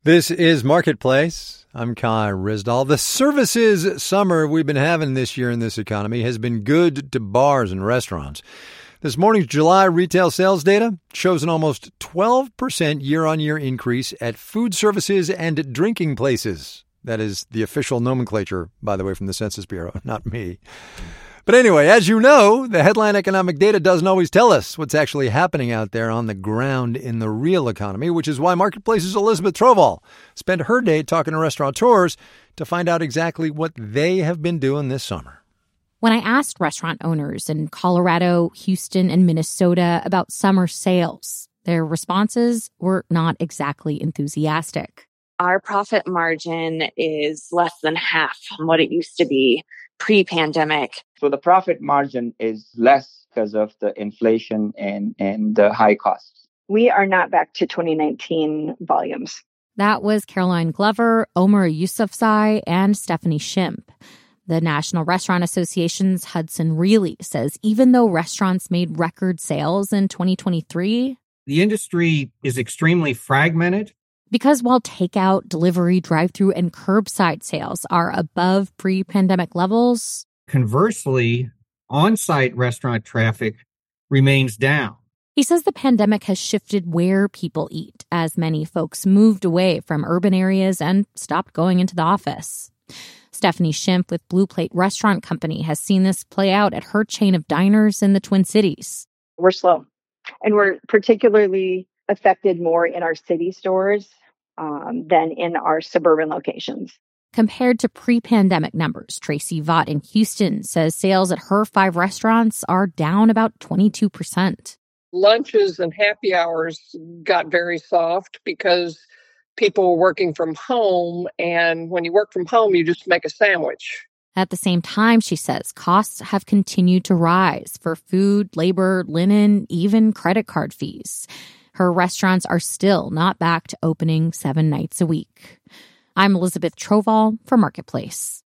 This is Marketplace. I'm Kai Ryssdal. The services summer we've been having this year in this economy has been good to bars and restaurants. This morning's July retail sales data shows an almost 12% year-on-year increase at food services and drinking places. That is the official nomenclature, by the way, from the Census Bureau, not me. But anyway, as you know, the headline economic data doesn't always tell us what's actually happening out there on the ground in the real economy, which is why Marketplace's Elizabeth Troval spent her day talking to restaurateurs to find out exactly what they have been doing this summer. When I asked restaurant owners in Colorado, Houston, and Minnesota about summer sales, their responses were not exactly enthusiastic. Our profit margin is less than half what it used to be pre-pandemic. So the profit margin is less because of the inflation and the high costs. We are not back to 2019 volumes. That was Caroline Glover, Omer Yousafzai, and Stephanie Shimp. The National Restaurant Association's Hudson Reilly says even though restaurants made record sales in 2023, the industry is extremely fragmented. Because while takeout, delivery, drive-through, and curbside sales are above pre-pandemic levels, conversely, on-site restaurant traffic remains down. He says the pandemic has shifted where people eat, as many folks moved away from urban areas and stopped going into the office. Stephanie Shimp with Blue Plate Restaurant Company has seen this play out at her chain of diners in the Twin Cities. We're slow, and we're particularly affected more in our city stores than in our suburban locations. Compared to pre-pandemic numbers, Tracy Vaught in Houston says sales at her 5 restaurants are down about 22%. Lunches and happy hours got very soft because people were working from home, and when you work from home, you just make a sandwich. At the same time, she says, costs have continued to rise for food, labor, linen, even credit card fees. Her restaurants are still not back to opening 7 nights a week. I'm Elizabeth Troval for Marketplace.